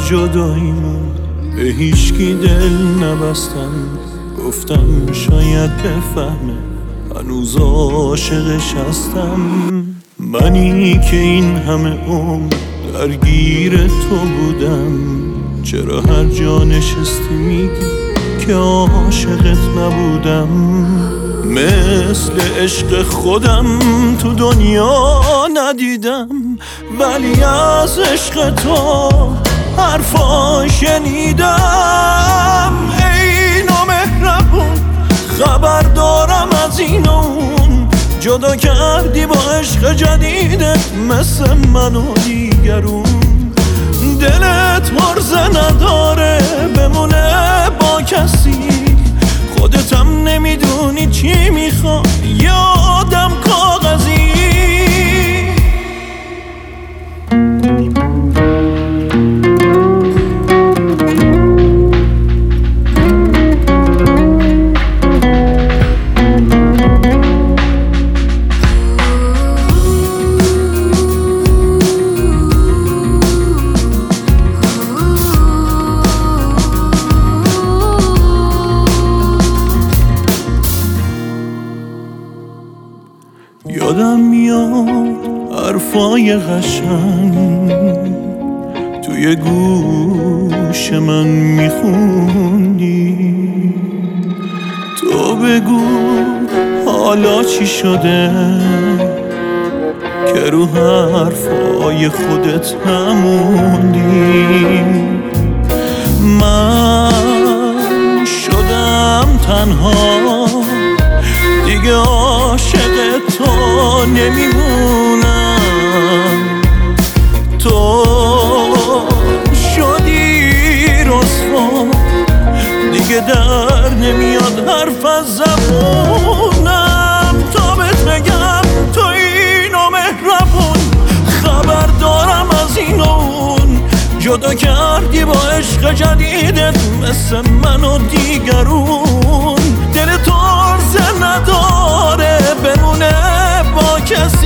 جداییمون به هیچکی دل نبستم، گفتم شاید بفهمه هنوز عاشقش هستم. منی که این همه عمر درگیر تو بودم، چرا هر جا نشستی میگی که عاشقت نبودم؟ مثل عشق خودم تو دنیا ندیدم، ولی از عشق تو حرفا شنیدم. ای نامهربون خبر دارم از این و اون، جدا کردی با عشق جدیدت مثل من و دیگرون. دلت مرزه نداره بمونه با کسی، خودتم نمیدونی چی میخوای یه آدم کاغذی. یادم میاد حرفای قشنگ توی گوش من میخوندی. تو بگو حالا چی شده که رو حرفای خودت نموندی؟ من شدم تنها دیگه عاشق تو نمیمونم. تو شدی رسوا دیگه در نمیاد حرف از زبونم. تا بهت بگم تو اینو مهربون، خبر دارم از این و اون، جدا کردی با عشق جدیدت مثل من و دیگرون. دل تو عرضه نداره بمونه با کسی،